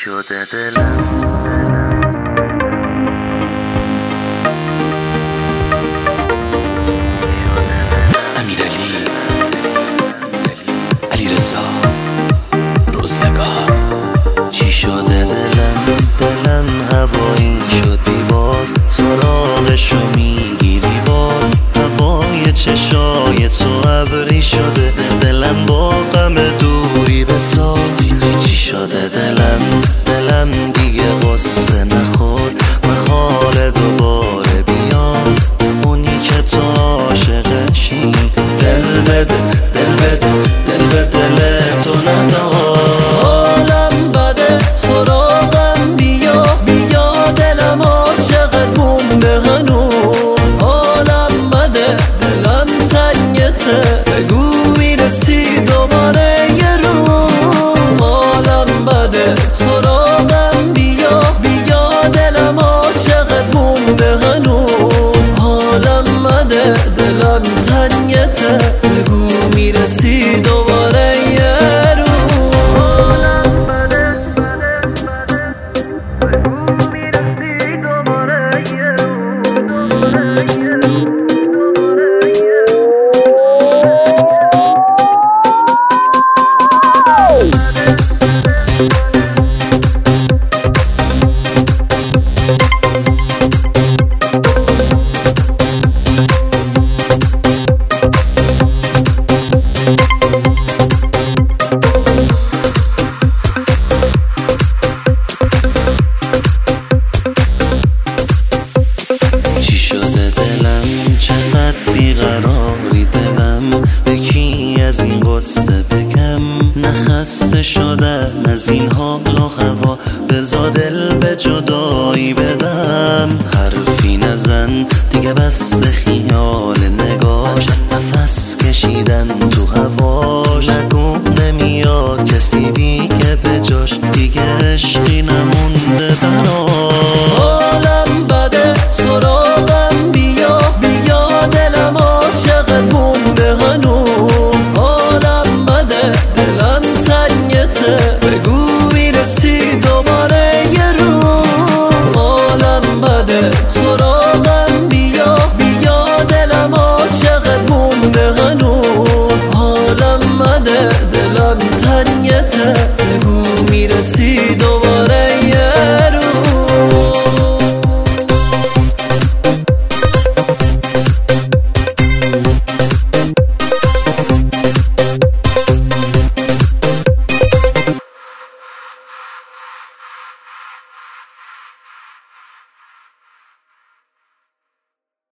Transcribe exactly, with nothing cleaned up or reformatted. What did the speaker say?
شده دلم امیرعلی علیرضا روزگار. چی شده دلم دلم هوایی شدی باز سراغشو میگیری باز هوای چشای تو ابری شده دلم با غم دوری بساز. چی شده دلم دلم دیگه قصه نخورد محال دوباره بیام اونی که تو عاشقشی دل بده دل بده دل به دل تو ندار. حالم بده سراغم بیا بیا دلم عاشقت مونده هنوز. حالم بده دلم تنگته بگو میرسی دوباره یه روز. حالم بده سراغم بیا بیا دلم عاشقت مونده هنوز. حالم بده دلم تنگته بگو میرسی دوباره یه روز. چقدر بیقراری دلم به کی از این قصه بگم نخسته شدم از این حال و هوا بزا دل به جدایی بدم. حرفی نزن دیگه بس خیال نگاش نفس کشیدن تو هواش نگو نمیاد کسی دیگه به جاش دیگه عشقی نمونده براش. حالم بده سراغم بیا بیا دلم عاشقت مونده هنوز. حالم بده دلم تنگته بگو میرسی